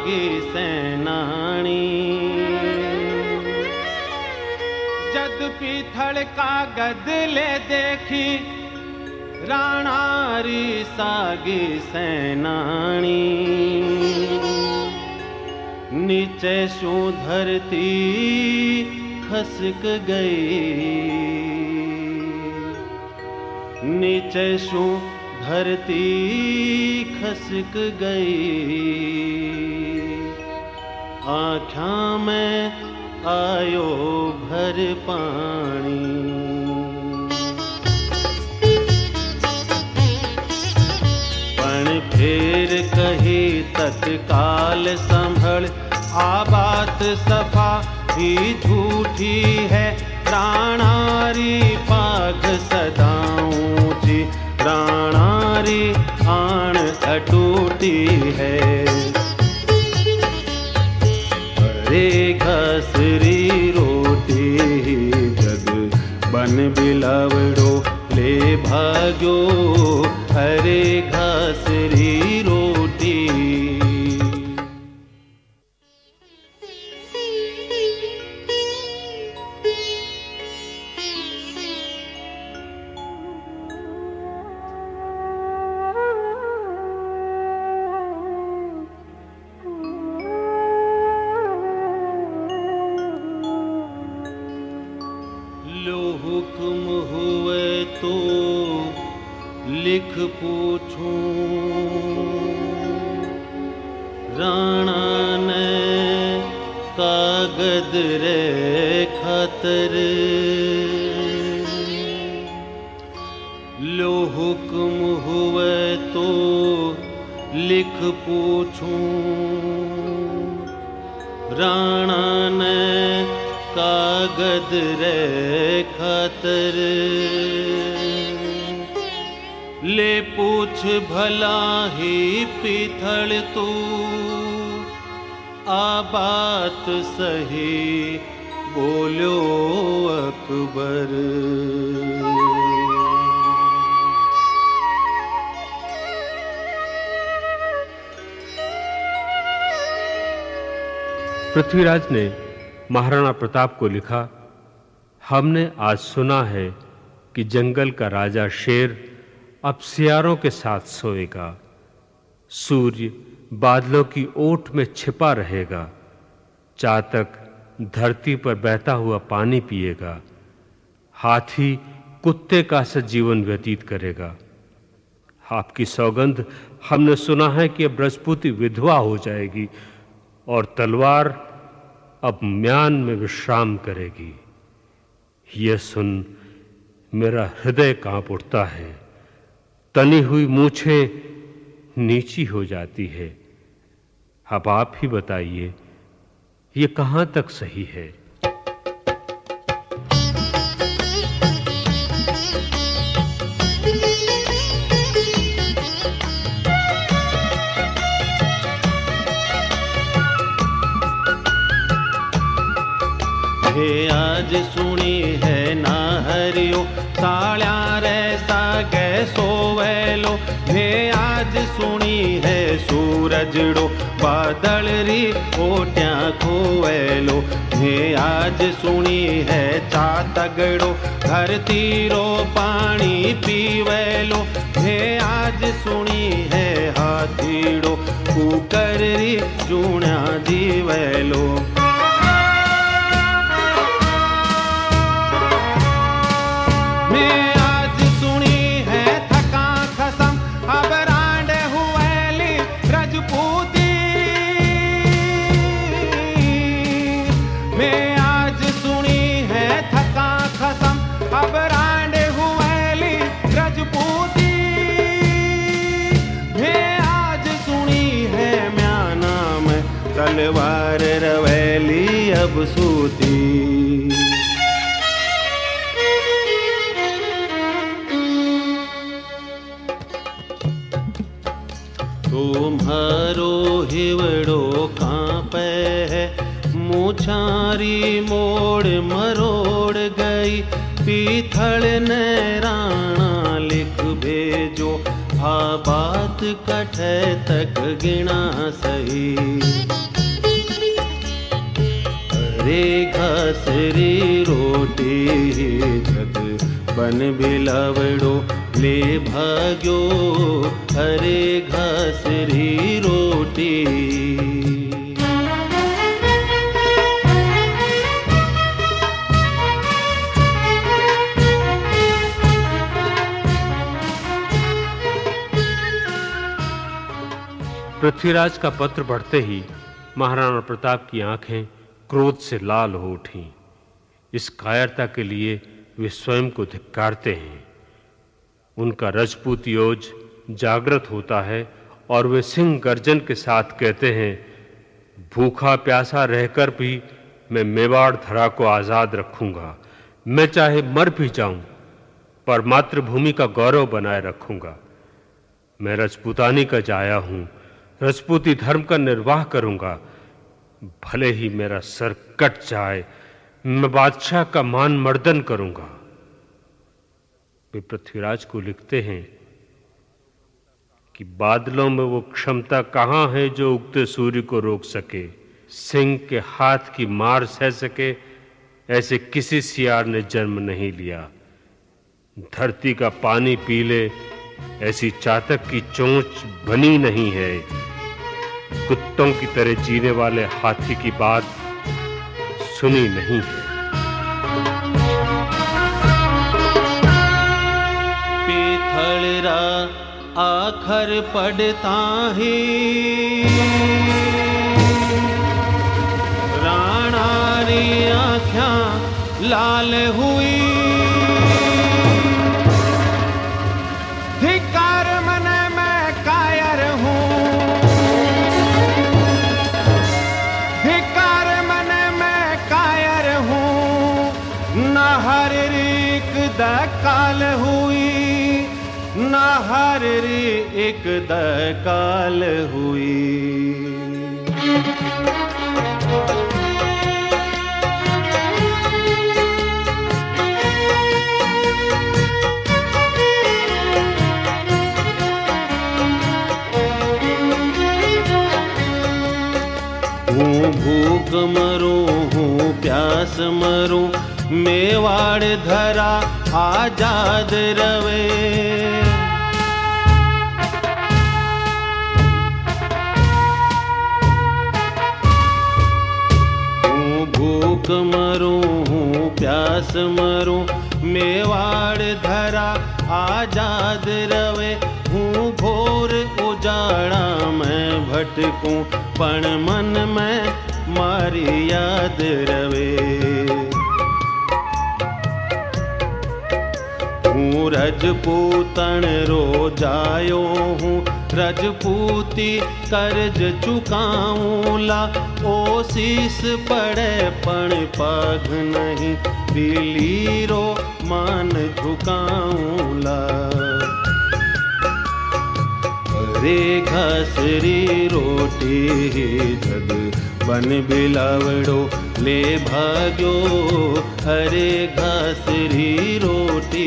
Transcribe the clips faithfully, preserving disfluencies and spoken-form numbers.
सागी सेनानी। जद पीथल का गदले देखी राणारी सागी सेनानी। नीचे शू धरती खसक गई, नीचे शू धरती खसक गई। आँखां में आयो भर पानी। पण फिर कही तत्काल संभल, आ बात सफा ही झूठी है। राणारी पाग सदा ऊंची, राणारी आण अटूटी है। अरे घसरी रोटी जग बन बिलवड़ो ले भाग्यो। अरे घसरी रोटी। हुक्म हुए तो लिख पूछूं, राणा ने कागद रे खातर। लो हुक्म हुए तो लिख पूछूं, राणा ने कागद रे खातर। ले पूछ भला ही पीथल तू, आ बात सही बोलो अकबर। पृथ्वीराज ने महाराणा प्रताप को लिखा, हमने आज सुना है कि जंगल का राजा शेर अब सियारों के साथ सोएगा। सूर्य बादलों की ओट में छिपा रहेगा। चातक धरती पर बहता हुआ पानी पिएगा। हाथी कुत्ते का सा जीवन व्यतीत करेगा। आपकी सौगंध, हमने सुना है कि अब रजपूती विधवा हो जाएगी और तलवार अब म्यान में विश्राम करेगी। यह सुन मेरा हृदय कांप उठता है। तनी हुई मूछें नीची हो जाती है। अब आप ही बताइए, ये कहां तक सही है? हे आज सुनी है ना हरियो, साल्या रे सागे सोवेलो। हे आज सुनी है सूरजड़ो, बादल री ओट्या खोवेलो। हे आज सुनी है चातगड़ो, धरती रो पानी पीवेलो। हे आज सुनी है हाथीड़ो, कुकर री जूणा जीवेलो। मैं आज सुनी है थका खसम, अब रांड हुएली रजपूती। मैं आज सुनी है थका खसम, अब रांड हुएली रजपूती। मैं आज सुनी है म्याना में तलवार रवेली अब सूती। तुम्हारो हिवड़ो कांपे है, मूछारी मोड़ मरोड़ गई। पीथल ने राणा लिख भेजो, आ बात कठे तक गिना सही। अरे घासरी रोटी जग बन बिलावड़ो ले भाग्यो अरे घासरी रोटी। पृथ्वीराज का पत्र पढ़ते ही महाराणा प्रताप की आंखें क्रोध से लाल हो उठीं। इस कायरता के लिए वे स्वयं को धिक्कारते हैं। उनका रजपूत योज जागृत होता है और वे सिंह गर्जन के साथ कहते हैं, भूखा प्यासा रहकर भी मैं मेवाड़ धरा को आजाद रखूंगा। मैं चाहे मर भी जाऊं पर मातृभूमि का गौरव बनाए रखूंगा। मैं रजपूतानी का जाया हूं, रजपूती धर्म का निर्वाह करूंगा। भले ही मेरा सर कट जाए, मैं बादशाह का मान मर्दन करूंगा। वे पृथ्वीराज को लिखते हैं कि बादलों में वो क्षमता कहां है जो उगते सूर्य को रोक सके, सिंह के हाथ की मार सह सके, ऐसे किसी सियार ने जन्म नहीं लिया। धरती का पानी पी ले, ऐसी चातक की चोंच बनी नहीं है। कुत्तों की तरह जीने वाले हाथी की बात सुनी नहीं है। पीथलरा आखर पड़ता ही राणा री आँखें लाल हुई। धिक्कार मन मैं कायर हूँ, धिक्कार मन मैं कायर हूँ। न हर रीक दकाल हुई, न हर री एक दकाल हुई। हूँ भूख मरूं, हूँ प्यास मरूं, मेवाड़ धरा आजाद रवे। हूँ भूख मरूं, हूँ प्यास मरूं, मेवाड़ धरा आजाद रवे। हूँ घोर उजाड़ा मैं भटकूं, पण मन में मारी याद रवे। हूँ रजपूतन रो जायो हूँ, रजपूती कर्ज चुकाऊंला। ओ शीस पड़े पण पग नहीं, दिलीरो मान झुकाऊंला। अरे घासरी रोटी जग बन बिलावड़ो ले भाग्यो अरे घासरी रोटी।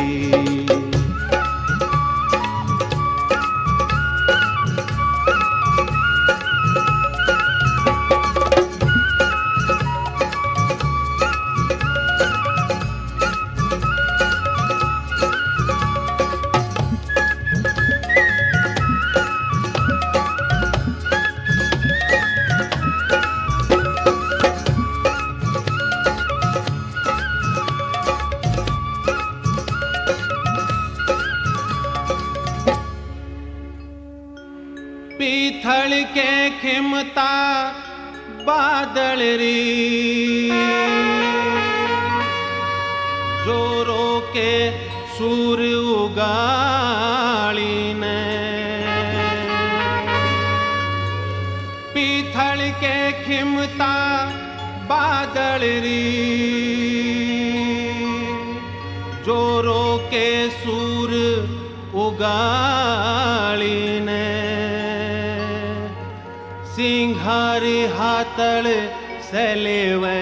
पीथल के खिमता बादल री, जोरो के सूर उगाड़ी ने। पीथल के खिमता बादल री, जोरो के सूर उगाड़ी ने। सिंघारी हाथल सेलेवे,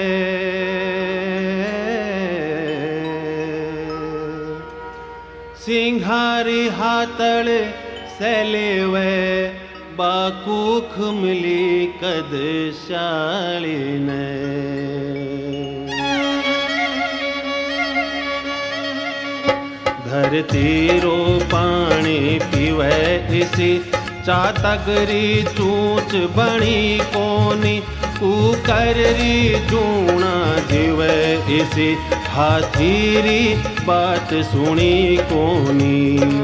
सिंघारी हाथल सेलेवे। बाकूख मिली कद शालिने। धरती रो पानी पीवे इसी चातगरी चूच बणी कोनी। कुकररी जूणा जीवे इसी हाथीरी बात सुनी कोनी।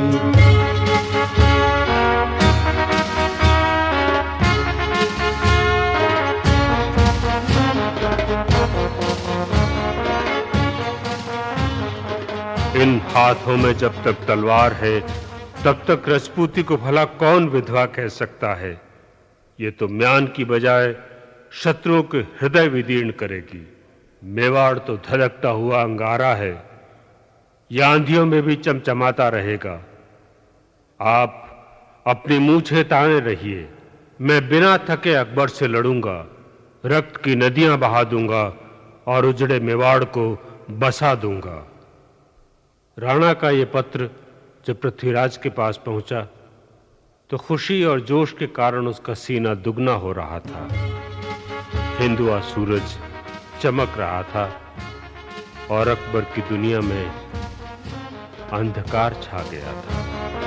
इन हाथों में जब तक तलवार है तब तक राजपूती को भला कौन विधवा कह सकता है। ये तो म्यान की बजाय शत्रुओं के हृदय विदीर्ण करेगी। मेवाड़ तो धधकता हुआ अंगारा है, ये आंधियों में भी चमचमाता रहेगा। आप अपनी मूंछें ताने रहिए, मैं बिना थके अकबर से लड़ूंगा, रक्त की नदियां बहा दूंगा और उजड़े मेवाड़ को बसा दूंगा। राणा का ये पत्र जब पृथ्वीराज के पास पहुंचा तो खुशी और जोश के कारण उसका सीना दुगना हो रहा था। हिंदुआ सूरज चमक रहा था और अकबर की दुनिया में अंधकार छा गया था।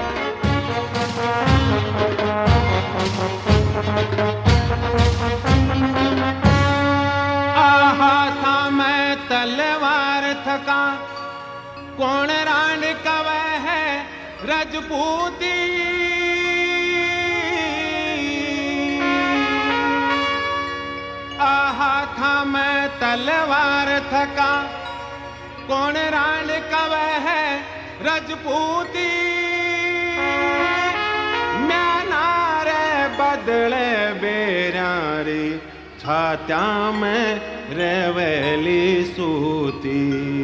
आहा था मैं तलवार थका, कौन रान कवे है रजपूती। आहा था मैं तलवार थका, कौन रान कवे है रजपूती। मैं नारे बदले बेरारी, छात्या में रेवेली सूती।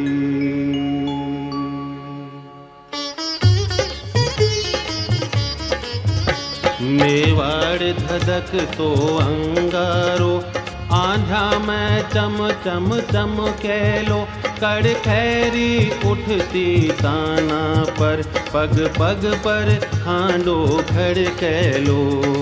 मेवाड़ धधक तो अंगारो, आंधा में चम चम चम केलो। कड़ खैरी उठती ताना पर, पग पग पर खांडो खड़ कैलो।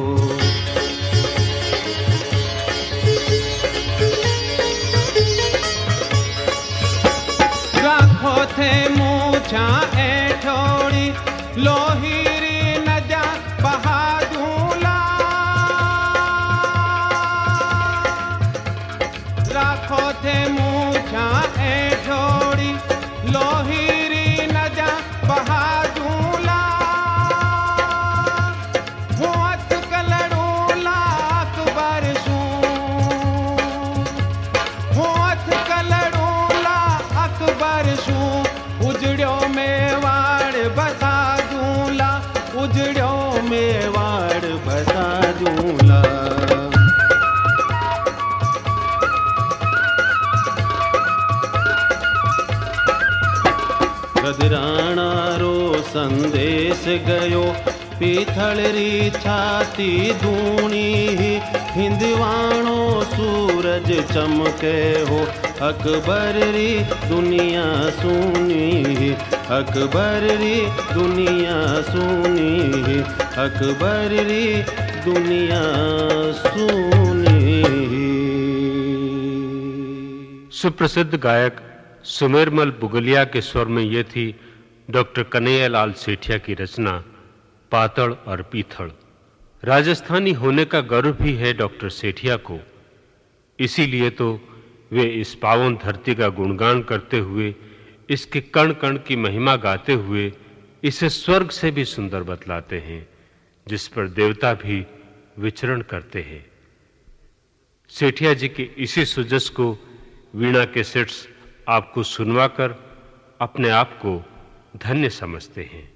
राखो थे मूछा ऐठोड़ी, लोहीरी नजा बहा दूला। राखो थे मूछा ऐठोड़ी, लोहीरी नजा बहा दूला। हुअत कलड़ूला अकबर शूं, हुअत कलड़ूला अकबर शूं। उजड़ो मेवाड़ बसा दूला, उजड़ो मेवाड़ बसा दूला। गदराणा रो संदेश गयो, पीथलरी छाती दूणी। हिंदवाणो सूरज चमके हो, अकबर री दुनिया सुनी। अकबर री दुनिया सुनी, अकबर री दुनिया सुनी। सुप्रसिद्ध गायक सुमेरमल बुगलिया के स्वर में यह थी डॉक्टर कन्हैयालाल सेठिया की रचना पातड़ और पीथड़। राजस्थानी होने का गर्व भी है डॉक्टर सेठिया को, इसीलिए तो वे इस पावन धरती का गुणगान करते हुए, इसके कण कण की महिमा गाते हुए इसे स्वर्ग से भी सुंदर बतलाते हैं, जिस पर देवता भी विचरण करते हैं। सेठिया जी के इसी सुजस को वीणा के सेट्स आपको सुनवाकर अपने आप को धन्य समझते हैं।